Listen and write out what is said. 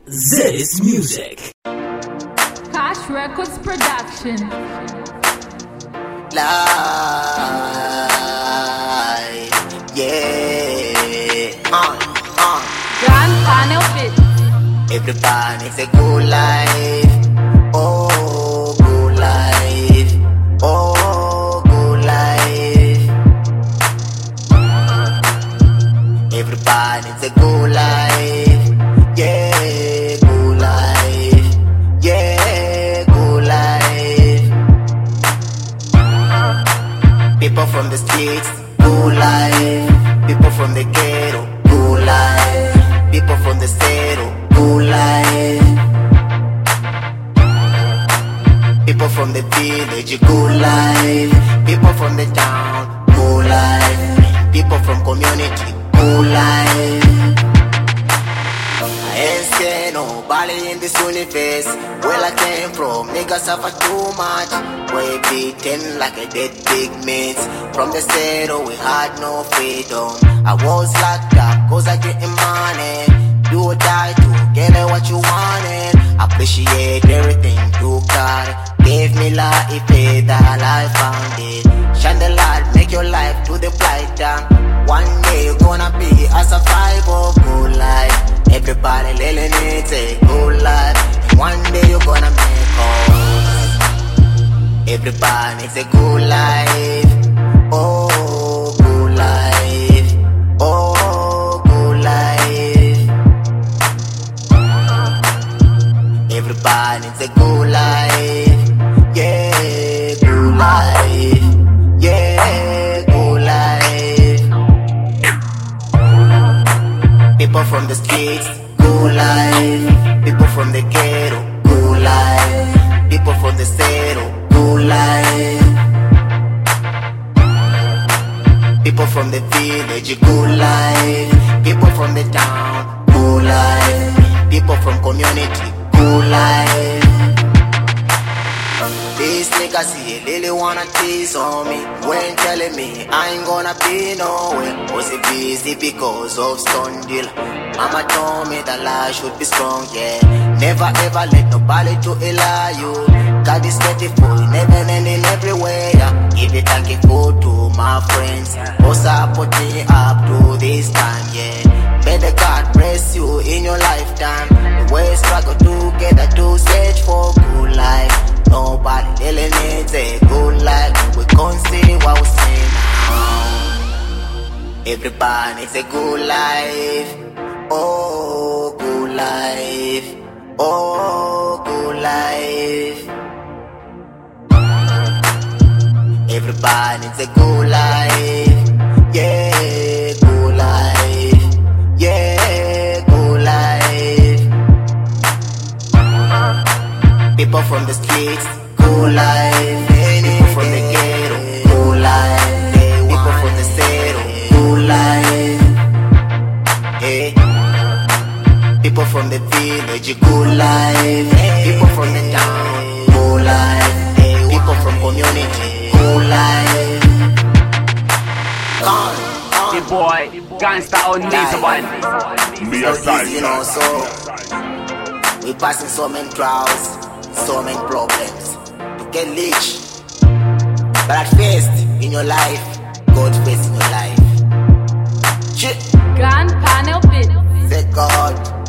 This music. Cash Records Production. Live, yeah. Grand Panel Fit. Everybody, it's a good life. Oh, good life. Oh, good life. Everybody, it's a good life. Yeah, good life. Yeah, good life. People from the streets, good life. People from the ghetto, good life. People from the city, good life. People from the village, good life. People from the town, good life. People from community, good life. I ain't scared nobody in this universe. Where I came from, niggas suffer too much. We beaten like a dead big meat. From the city, we had no freedom. I was locked up cause I getting money. Do or die to get what you wanted. Appreciate everything you got. Gave me life, that I found it. Shine the light, make your life to the brighter. One day you're gonna be a survivor. Good life, everybody really needs a good life. And one day you're gonna make us. Everybody needs a good life. Oh, good life. Oh, good life. Everybody needs a good life. Yeah, good life. Yeah, good life. People from the streets, good life. People from the ghetto, good life. People from the city, good life. People from the village, good life. People from the town, good life. People from community, good life. These niggas here really wanna tease on me. When telling me I ain't gonna be nowhere. Was it busy because of stone deal? Mama told me that life should be strong, yeah. Never ever let nobody to lie you. God is faithful in heaven and in everywhere, yeah. Give it thank you to my friends for supporting me up to this time, yeah. May the God bless you in your lifetime. The way struggle together to search for good life. Nobody really needs a good life. We consider what we say now. Everybody needs a good life. Oh, good life. Oh, good life. Everybody needs a good life. Yeah, good life. Yeah, good life. People from the streets, good life. People from the ghetto, good life. People from the city, good life. Hey. People from the village, good life. People from the town, good life. People from community, good life. The boy, gangsta on this one. Me a side, you know, so we passing so many trials, so many problems to get rich. But at first in your life, God first in your life. Shit. Grand Panel Fit. Say God.